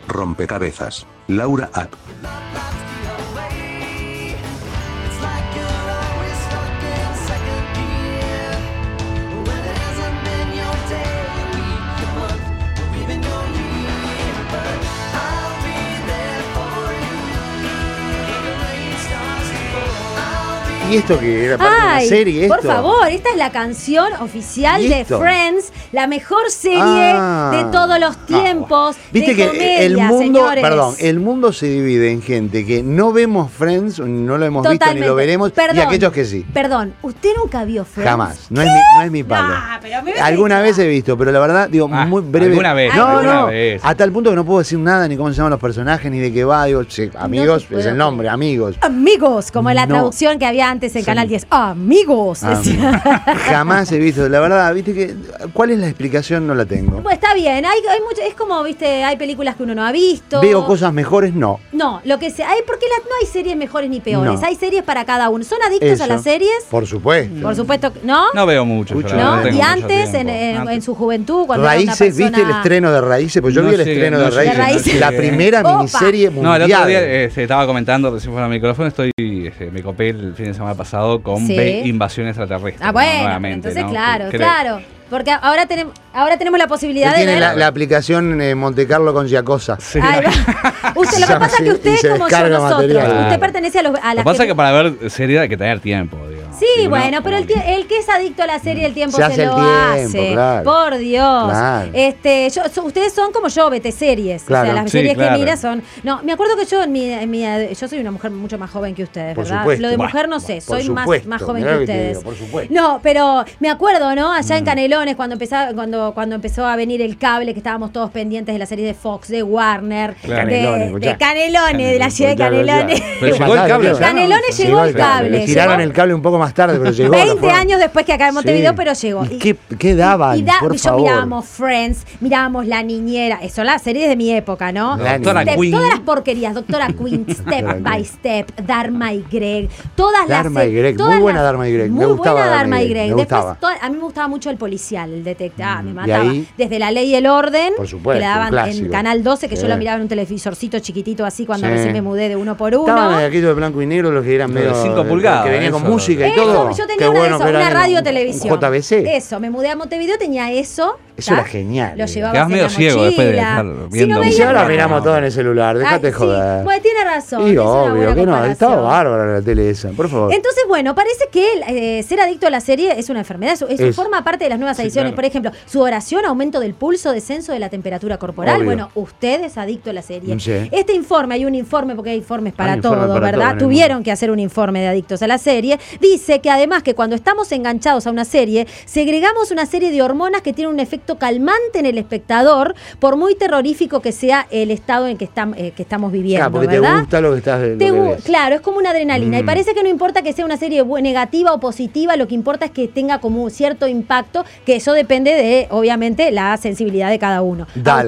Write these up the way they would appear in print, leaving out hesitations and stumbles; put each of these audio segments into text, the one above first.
Rompecabezas. Laura At. ¿Y esto que era parte de una serie? Por favor, esta es la canción oficial de Friends, la mejor serie de todos los tiempos. Viste de que comedia, el mundo, señores. el mundo se divide en gente que no vemos Friends, no lo hemos Totalmente. visto ni lo veremos, y aquellos que sí. Perdón, ¿usted nunca vio Friends? Jamás. No es mi palo. Pero me Alguna vez he visto, pero la verdad, digo, muy breve. Alguna vez. No, a tal punto que no puedo decir nada, ni cómo se llaman los personajes, ni de qué va. Digo, amigos, es el nombre, amigos. Amigos, como la traducción que había antes en Canal 10. Amigos, decía. Jamás he visto, la verdad, viste que, ¿cuál es la explicación? No la tengo. Pues está bien, hay mucho, es como, viste, hay películas que uno no ha visto. ¿Veo cosas mejores? No. No, lo que sea, porque no hay series mejores ni peores, No. hay series para cada uno. ¿Son adictos a las series? Por supuesto. Por supuesto, ¿no? No veo mucho. ¿No? Y antes, en su juventud, cuando Raíces, era una persona... ¿viste el estreno de Raíces? Pues yo vi el estreno de Raíces. La primera miniserie mundial. No, el otro día estaba comentando, recién fuera el micrófono, me copé el fin de semana pasado con Invasión Extraterrestre. Ah, bueno, nuevamente, entonces ¿no? claro. Porque ahora tenemos la posibilidad de ver... la aplicación Monte Carlo con Giacosa. Sí. Lo que pasa es que usted, como yo, nosotros, usted pertenece a las... Lo que pasa es que para ver serie hay que tener tiempo, digamos. Sí, bueno, pero el que es adicto a la serie, el tiempo se lo hace. Claro. Por Dios. Claro. Ustedes son como yo, vete series. Claro. O sea, las series que mira son... No, me acuerdo que yo yo soy una mujer mucho más joven que ustedes, por ¿verdad? Supuesto. Lo de mujer no sé, soy más joven que ustedes. Por supuesto. No, pero me acuerdo, ¿no? Allá en Canelones, cuando empezó a venir el cable, que estábamos todos pendientes de la serie de Fox, de Warner, de Canelones, de la ciudad de Canelones. Pero llegó el cable. Canelones llegó el cable. Le tiraron el cable un poco más tarde, pero llegó. 20 años después que acá en Montevideo, pero llegó. ¿Y qué daban? Por favor. Mirábamos Friends, mirábamos La Niñera, son las series de mi época, ¿no? Doctora Queen. Todas las porquerías, Doctora Queen, Step by Step, Dharma y Greg, todas Dharma y Greg, muy buena Dharma y Greg. Muy buena Dharma y Greg. Después, a mí me gustaba mucho el policial, el detective. Me mataba. Desde La Ley y el Orden, por supuesto, que le daban en Canal 12, que yo lo miraba en un televisorcito chiquitito así cuando recién me mudé de uno por uno. Estaban aquellos de blanco y negro, los que eran medio 5 pulgadas. Que venía con música y todo. Yo tenía una radio televisión. JBC. Eso, me mudé a Montevideo, tenía eso. Eso era genial. Lo llevaba Quedás medio ciego después de estar viendo. Y ahora miramos todo en el celular, déjate joder. Bueno, tiene razón. Y obvio que no, estaba bárbara la tele esa, por favor. Entonces, bueno, parece que ser adicto a la serie es una enfermedad, eso forma parte de las nuevas adicciones. Claro. Por ejemplo, sudoración, aumento del pulso, descenso de la temperatura corporal. Obvio. Bueno, usted es adicto a la serie. Sí. Este informe, hay un informe, porque hay informes para todo, ¿verdad? Tuvieron que hacer un informe de adictos a la serie. Dice que además que cuando estamos enganchados a una serie, segregamos una serie de hormonas que tienen un efecto calmante en el espectador, por muy terrorífico que sea el estado en que estamos viviendo. Claro, porque ¿verdad? te gusta lo que estás viendo. Claro, es como una adrenalina. Y parece que no importa que sea una serie negativa o positiva, lo que importa es que tenga como un cierto impacto, que eso depende de, obviamente, la sensibilidad de cada uno.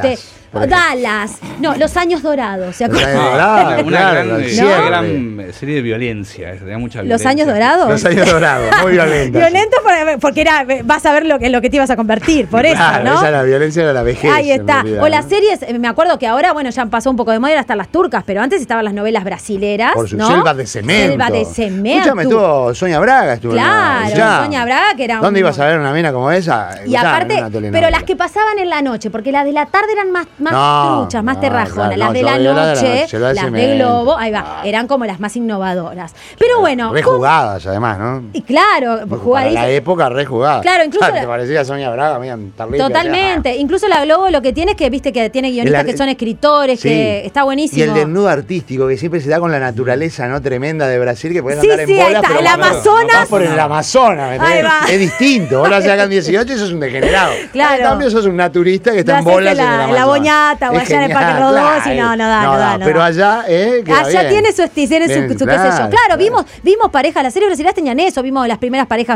Dallas, no, Los Años Dorados, ¿se acuerdan? Una gran serie de violencia, tenía mucha violencia. ¿Los Años Dorados? Los Años Dorados, muy violenta. Violento porque vas a ver en lo que te ibas a convertir, por eso, ¿no? Esa la violencia era la vejez. Ahí está. O las series, me acuerdo que ahora, bueno, ya pasó un poco de moda hasta las turcas, pero antes estaban las novelas brasileras, por su ¿no? Selva de Cemento. Selva de Cemento. Escúchame, estuvo Sonia Braga. Claro, Sonia Braga, que era ¿Dónde ibas a ver una mina como esa? Y aparte, pero las que pasaban en la noche, porque las de la tarde eran más truchas, más terrajonas. Las de la noche, las de Globo, ahí va, eran como las más innovadoras. Pero bueno. Rejugadas, además, ¿no? Y claro, jugadas. Para la época, rejugadas. Claro, incluso. Te parecía Sonia Braga, mira, totalmente. Incluso la Globo lo que tiene es que, viste, que tiene guionistas que son escritores, que está buenísimo. Y el desnudo artístico, que siempre se da con la naturaleza, ¿no? Tremenda de Brasil, que podés andar en bola. Ahí está, el Amazonas. Por el Amazonas, es distinto. Vos lo haces acá en 18 y sos un degenerado. Claro. En cambio, sos un naturista que está en bolas en el Amazonas. La Boñata o allá en el Parque Rodós y no da. Pero allá, allá tiene su qué sé yo. Claro, vimos parejas, las series brasileñas tenían eso, vimos las primeras parejas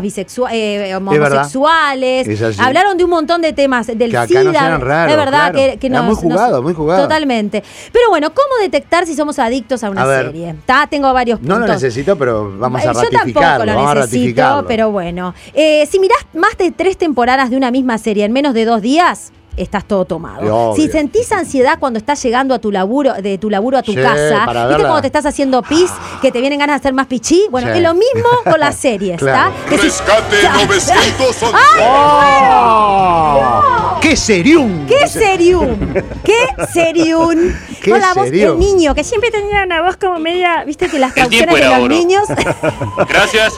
homosexuales, hablaron de un montón de temas, del que SIDA, no sean raros, es verdad, claro. que no. Muy jugado. Totalmente. Pero bueno, ¿cómo detectar si somos adictos a una serie? Tengo varios puntos. No lo necesito, pero vamos a ratificarlo. Yo tampoco lo necesito, pero bueno. Si mirás más de 3 temporadas de una misma serie en menos de 2 días, estás todo tomado. Si sentís ansiedad cuando estás llegando a tu laburo, de tu laburo a tu casa, ¿viste cuando te estás haciendo pis, que te vienen ganas de hacer más pichí? Bueno, es lo mismo con las series, ¿está? Rescate 911. ¡Qué serium! ¡Qué serium! ¡Qué serium! Con la voz del niño, que siempre tenía una voz como media, viste que las traducciones de los niños. Gracias.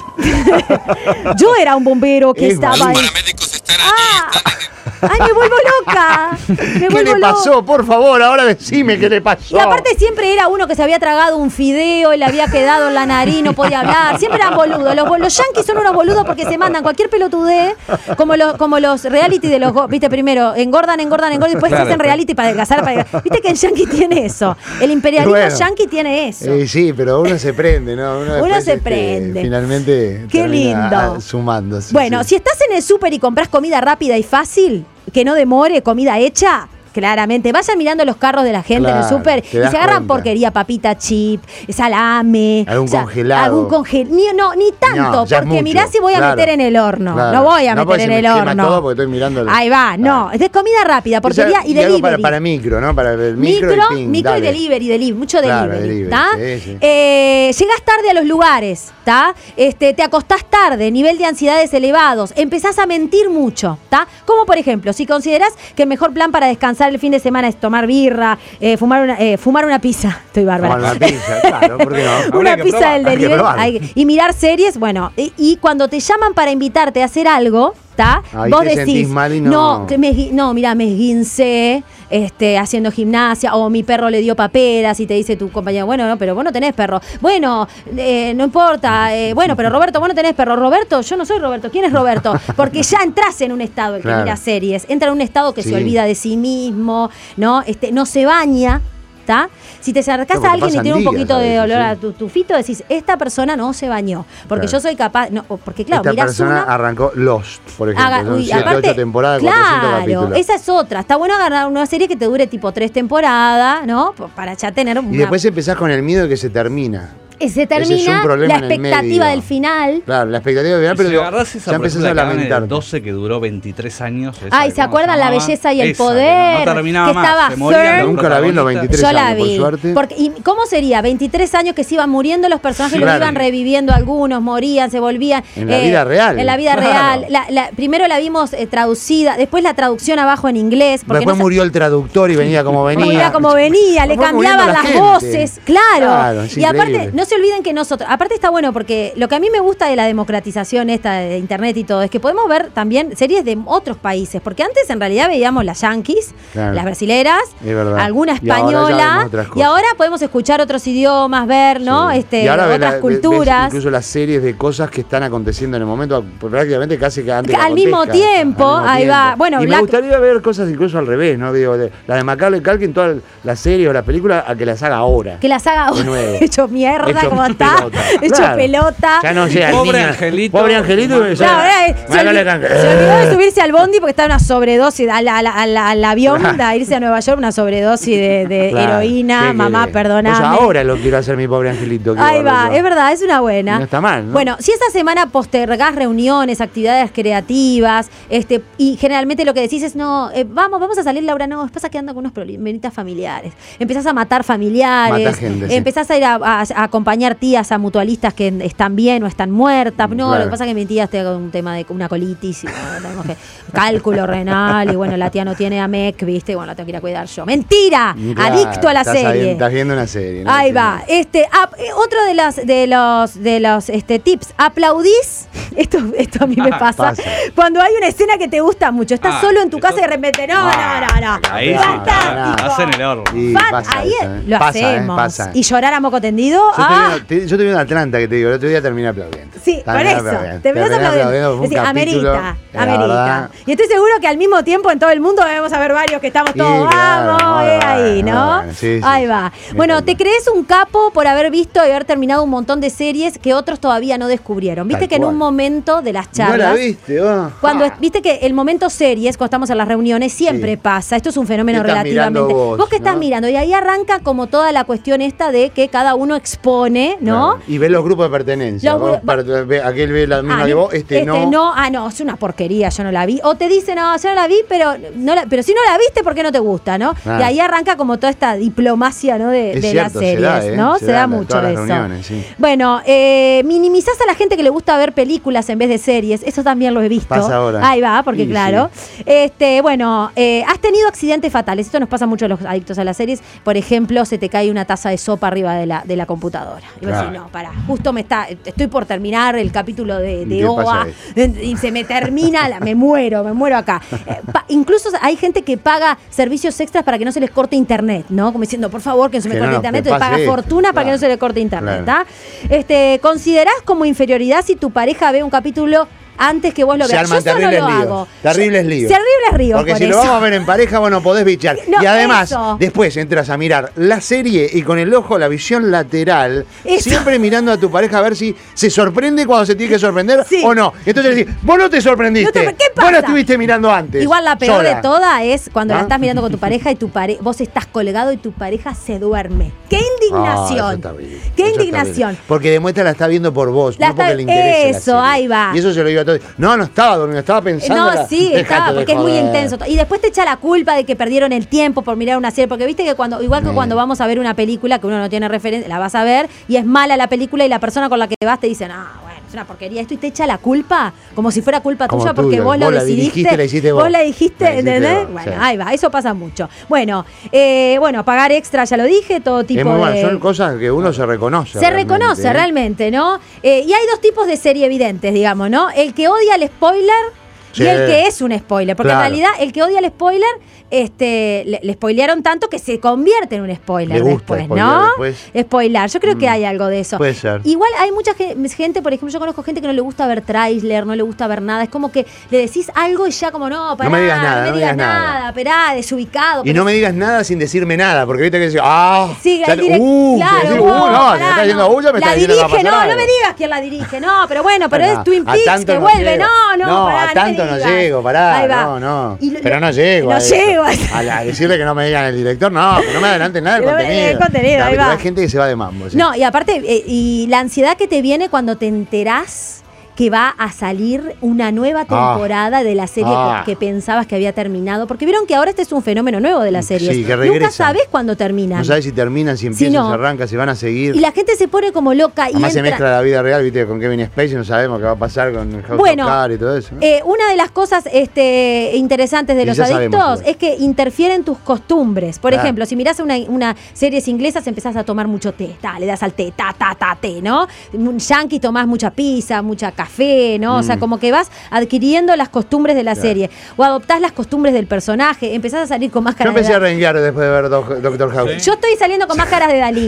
Yo era un bombero que estaba ahí. Los paramédicos están aquí. ¡Ay, me vuelvo loca! ¿Qué le pasó? Por favor, ahora decime qué le pasó. Y aparte siempre era uno que se había tragado un fideo y le había quedado en la nariz, no podía hablar. Siempre eran boludos. Los yanquis son unos boludos porque se mandan cualquier pelotudez, como los reality de los... Viste, primero engordan y después se hacen reality para adelgazar. Viste que el yanqui tiene eso. El imperialismo yanqui tiene eso. Sí, pero uno se prende, ¿no? Uno se prende. Finalmente qué lindo. Sumándose. Bueno, si estás en el súper y compras comida rápida y fácil, que no demore, comida hecha, claramente. Vayan mirando los carros de la gente en el súper y se agarran porquería, papita chip, salame. Algún congelado. Ni tanto, porque mirá si voy a meter en el horno. Claro. No voy a meter en el horno. Todo porque estoy mirando. Ahí va, no. Es comida rápida, porquería y delivery. Algo para micro, ¿no? Para el micro y delivery. Mucho delivery. ¿Está? Llegás tarde a los lugares, ¿está? Te acostás tarde, nivel de ansiedades elevados, empezás a mentir mucho, ¿está? Como por ejemplo, si considerás que el mejor plan para descansar el fin de semana es tomar birra, fumar una pizza. Estoy bárbara. Fumar una pizza, claro, ¿por qué no? Una pizza del delivery. Y mirar series, bueno, y cuando te llaman para invitarte a hacer algo, ¿está? Vos decís, mira, me esguincé haciendo gimnasia, o mi perro le dio paperas, y te dice tu compañero, bueno, no, pero vos no tenés perro. Bueno, no importa, bueno, pero Roberto, vos no tenés perro. Roberto, yo no soy Roberto. ¿Quién es Roberto? Porque ya entras en un estado, el que mira series, entra en un estado que se olvida de sí mismo, ¿no? No se baña. ¿Está? Si te acercás a alguien y tiene un poquito de olor a tu fito, decís, esta persona no se bañó. Porque yo soy capaz. No, porque claro, esta mirás persona arrancó Lost, por ejemplo. 7, 8 temporadas, claro, 400 capítulos. Esa es otra. Está bueno agarrar una serie que te dure tipo 3 temporadas, ¿no? Para ya tener Y después empezás con el miedo de que se termina. Se termina la expectativa del final. Claro, la expectativa del final, pero si agarrás esa ya empezás a lamentar. 12 que duró 23 años. Ay, ¿se acuerdan La Belleza y el Poder? Que no terminaba que estaba más. Nunca la vi en los 23 Yo años, la vi. por suerte. ¿Y cómo sería? 23 años que se iban muriendo los personajes, los iban reviviendo algunos, morían, se volvían. En la vida real. En la vida real. Primero la vimos traducida, después la traducción abajo en inglés. Después murió el traductor y venía como venía. Le cambiaban las voces. Claro. Y aparte, increíble. no se olviden que nosotros... Aparte está bueno porque lo que a mí me gusta de la democratización esta de internet y todo es que podemos ver también series de otros países, porque antes en realidad veíamos las yanquis, las brasileras, alguna española, y ahora podemos escuchar otros idiomas, ver, ¿no? Y ahora otras culturas. Incluso las series de cosas que están aconteciendo en el momento, prácticamente casi que antes al mismo tiempo, ahí va. Bueno, y me gustaría ver cosas incluso al revés, ¿no? Digo, la de Macaulay Culkin, todas las series o las películas, a que las haga ahora. Que las haga ahora. Hecho mierda, como está. Hecho pelota. Ya no sé, pobre Angelito. Pobre Angelito. Se olvidó de subirse al bondi porque estaba una sobredosis al avión de irse a Nueva York, una sobredosis de heroína. Mamá, perdóname. Pues ahora lo quiero hacer, mi pobre Angelito. Ahí va, es verdad, es una buena. No está mal, ¿no? Bueno, si esa semana postergás reuniones, actividades creativas, y generalmente lo que decís es, no, vamos a salir, Laura, no, pasa que ando con unos problemitas familiares. Empezás a matar familiares. Mata gente, empezás a ir a acompañar tías a mutualistas que están bien o están muertas. No, claro. Lo que pasa es que mi tía está con un tema de una colitis y tenemos que cálculo renal y bueno, la tía no tiene AMEC, ¿viste? Bueno, la tengo que ir a cuidar yo. ¡Mentira! Claro, adicto a la serie. Estás viendo una serie, ¿no? Ahí va. Otro de los tips. ¿Aplaudís? Esto a mí me pasa. Cuando hay una escena que te gusta mucho. Estás solo en tu casa y de repente, no. Ahí fantástico. hacen el horno. Ahí lo hacemos. Pasa. ¿Y llorar a moco tendido? Yo te vi en Atlanta, que te digo, el otro día terminé aplaudiendo. Sí, por eso. Terminás aplaudiendo. Es decir, amerita. Y estoy seguro que al mismo tiempo en todo el mundo debemos haber varios que estamos todos, vamos, ahí, ¿no? Ahí va. Bueno, te crees un capo por haber visto y haber terminado un montón de series que otros todavía no descubrieron. Viste que en un momento de las charlas... No la viste, cuando viste que el momento series, cuando estamos en las reuniones, siempre pasa. Esto es un fenómeno relativamente... Vos que estás mirando. Y ahí arranca como toda la cuestión esta de que cada uno expone, ¿no? Claro. Y ve los grupos de pertenencia. Aquel ve la misma que vos, no. No, es una porquería, yo no la vi. O te dicen, no, yo no la vi, pero si no la viste, ¿por qué no te gusta, no? Y ahí arranca como toda esta diplomacia, ¿no? De las series, ¿no? Se da mucho de eso. Bueno, minimizás a la gente que le gusta ver películas en vez de series. Eso también lo he visto. Pasa ahora. Ahí va, porque claro. Bueno, has tenido accidentes fatales. Esto nos pasa mucho a los adictos a las series. Por ejemplo, se te cae una taza de sopa arriba de la computadora. Y vos decís, no, pará, justo estoy por terminar el capítulo de OA y se me termina, me muero acá. Incluso hay gente que paga servicios extras para que no se les corte internet, ¿no? Como diciendo, por favor, que no se me corte internet, te paga fortuna para que no se le corte internet, ¿tá? ¿Considerás como inferioridad si tu pareja ve un capítulo antes que vos lo veas? Yo eso no lo hago. Terribles líos. Terribles líos. Porque si lo vamos a ver en pareja, vos no podés bichar. Y además, después entras a mirar la serie y con el ojo, la visión lateral, siempre mirando a tu pareja a ver si se sorprende cuando se tiene que sorprender o no. Entonces decís, vos no te sorprendiste. ¿Qué pasa? Vos la estuviste mirando antes. Igual la peor de todas es cuando la estás mirando con tu pareja y vos estás colgado y tu pareja se duerme. ¡Qué indignación! ¡Qué indignación! Porque demuestra la está viendo por vos, no porque le interesa. Eso, ahí va. Y eso se lo digo a todos. No estaba dormido, estaba pensando. No, sí, estaba, porque es muy intenso. Y después te echa la culpa de que perdieron el tiempo por mirar una serie. Porque viste que igual que cuando vamos a ver una película que uno no tiene referencia, la vas a ver y es mala la película y la persona con la que vas te dice, bueno, es una porquería esto, y te echa la culpa como si fuera culpa tuya porque vos lo decidiste. Vos la dijiste, ¿entendés? Bueno, ahí va, eso pasa mucho. Bueno, pagar extra, ya lo dije, todo tipo de... Son cosas que uno se reconoce. Se reconoce realmente, ¿no? Y hay dos tipos de serie evidentes, digamos, ¿no? El que odia el spoiler y el que es un spoiler. Porque en realidad el que odia el spoiler, le spoilearon tanto que se convierte en un spoiler después, ¿no? Spoilar. Yo creo que hay algo de eso. Puede ser. Igual hay mucha gente, por ejemplo, yo conozco gente que no le gusta ver tráiler, no le gusta ver nada. Es como que le decís algo y ya como, no, pará, no me digas nada, esperá, desubicado. Y no me digas nada sin decirme nada, porque viste que decís, sí, claro, me está diciendo me está diciendo dirige, no me digas quién la dirige, no, pero bueno, pero es Twin Peaks que vuelve, pará, a tanto no llego, pará, no. Pero no llego. No llego. A decirle que no me digan el director, no me adelanten nada del contenido. Ahí va. Hay gente que se va de mambo. ¿Sí? No, y aparte, y la ansiedad que te viene cuando te enterás que va a salir una nueva temporada de la serie que pensabas que había terminado. Porque vieron que ahora este es un fenómeno nuevo de las series. Sí, que regresan. Nunca sabés cuándo terminan. No sabés si terminan, si empiezan, si arrancan, si van a seguir. Y la gente se pone como loca. Además se mezcla la vida real, viste, con Kevin Spacey, no sabemos qué va a pasar con el House of Cards y todo eso, ¿no? Una de las cosas interesantes de los adictos es que interfieren tus costumbres. Por ejemplo, si mirás una series inglesas, empezás a tomar mucho té. Le das al té, té, ¿no? Un yankee tomás mucha pizza, mucha café, ¿no? O sea, como que vas adquiriendo las costumbres de la serie. O adoptás las costumbres del personaje. Empezás a salir con máscaras de Dalí. Yo empecé a renguear después de ver Doctor House. Yo estoy saliendo con máscaras de Dalí.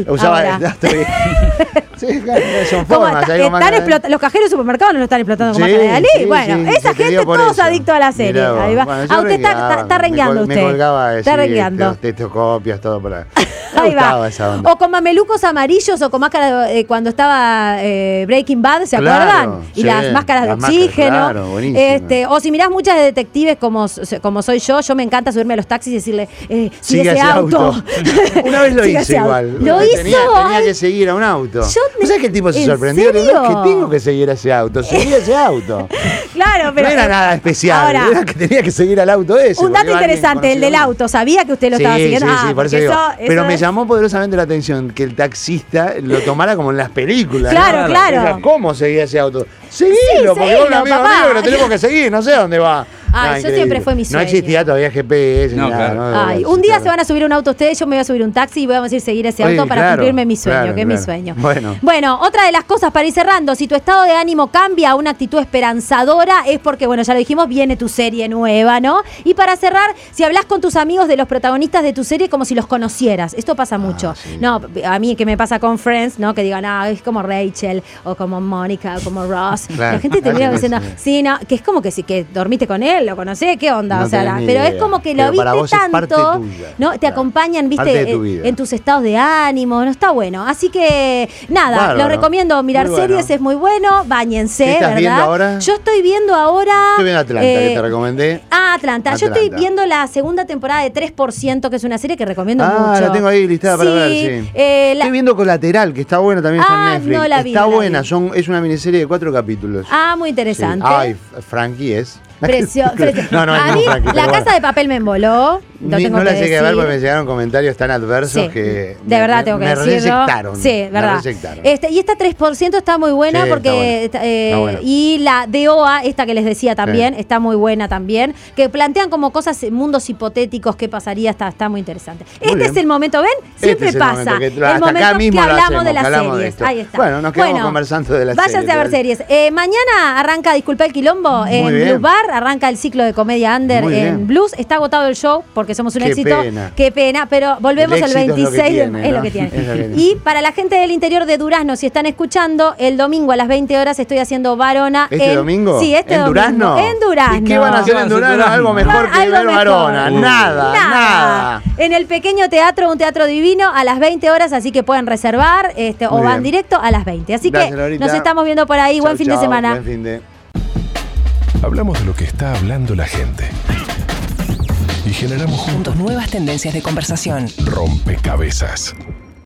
Sí, claro, son formas. Los cajeros de supermercados no lo están explotando con máscaras de Dalí. Bueno, esa gente todos adictos a la serie. Ahí va. Usted está rengueando usted. Me colgaba está rengueando. Tetoscopias, todo por ahí. Ahí va. O con mamelucos amarillos o con máscaras cuando estaba Breaking Bad, ¿se acuerdan? Y las máscaras de oxígeno. O si mirás muchas de detectives como soy yo me encanta subirme a los taxis y decirle, sigue ese auto. Una vez lo hice igual. ¿Lo hizo? Tenía que seguir a un auto. ¿No sabes que el tipo se sorprendió? No es que tengo que seguir a ese auto. Seguí a ese auto. Claro, pero... No era nada especial. Era que tenía que seguir al auto ese. Un dato interesante, el del auto. ¿Sabía que usted lo estaba siguiendo? Sí, por eso digo. Pero me llamó poderosamente la atención que el taxista lo tomara como en las películas. Claro. ¿Cómo seguía ese auto? Seguilo, porque vos un amigo mío que lo tenemos que seguir, no sé a dónde va. Yo siempre fue mi sueño. No existía todavía GPS. Un día se van a subir a un auto ustedes, yo me voy a subir un taxi y voy a decir seguir ese auto para cumplirme mi sueño, que es mi sueño. Bueno, otra de las cosas para ir cerrando, si tu estado de ánimo cambia a una actitud esperanzadora, es porque, bueno, ya lo dijimos, viene tu serie nueva, ¿no? Y para cerrar, si hablas con tus amigos de los protagonistas de tu serie como si los conocieras, esto pasa mucho. No, a mí que me pasa con Friends, ¿no? Que digan, es como Rachel, o como Mónica, o como Ross. La gente te mira diciendo, sí, no, que es como que sí, que dormiste con él, él, lo conocés, ¿qué onda? No o sea, tenés pero ni es idea. como que Pero lo viste para vos es parte tanto, tuya. ¿no? Te Claro. acompañan, Parte de viste, tu vida. en tus estados de ánimo, no está bueno. Así que, nada, Bárbaro. los recomiendo mirar Muy bueno. series, es muy bueno, báñense, ¿Qué estás ¿verdad? viendo ahora? Yo estoy viendo ahora... Estoy viendo Atlanta, que te recomendé. Atlanta. Yo estoy Atlanta. viendo la segunda temporada de 3%, que es una serie que recomiendo mucho. La tengo ahí listada para ver, sí. Estoy viendo Colateral, que está buena, también está en Netflix. No la vi, está no la buena, vi. es una miniserie de 4 capítulos. Muy interesante. Sí. Ay, Frankie es. Precioso. No, A mí, Frankie, La pero Casa bueno. de Papel me emboló. No la llegué a ver porque me llegaron comentarios tan adversos Sí, que de verdad tengo que me decirlo. resectaron. Sí, verdad. Me resectaron. Y esta 3% está muy buena Sí, porque está buena. Está buena. y la DOA, esta que les decía también, está muy buena también, que plantean como cosas, mundos hipotéticos, qué pasaría, está muy interesante. Muy bien. Es el momento, ¿ven? Siempre es el pasa. momento que- el hasta momento acá mismo que lo hablamos hacemos, de las que hablamos de series. esto. Ahí está. Bueno, nos quedamos conversando de las váyanse a ver series. Mañana arranca, disculpa el quilombo, Muy en bien. Blues Bar, arranca el ciclo de comedia under Muy en bien. Blues. Está agotado el show porque somos un Qué éxito. pena. Qué pena, pero volvemos El el éxito es lo que 26 tiene, es lo ¿no? que tiene. Es lo que tiene. Y para la gente del interior de Durazno, si están escuchando, el domingo a las 20 horas estoy haciendo Varona. ¿Este domingo? Sí, este ¿En domingo. Durazno? En Durazno. ¿Y qué van a hacer en Durazno? Algo mejor que Algo ver mejor. Varona. Nada. En el pequeño teatro, un teatro divino, a las 20 horas, así que pueden reservar o Muy van bien. directo a las 20. Así Gracias, que Lorita. nos estamos viendo por ahí. Buen Chau, fin de chau, semana. Buen fin de... Hablamos de lo que está hablando la gente. Y generamos juntos Nuevas tendencias de conversación. rompecabezas.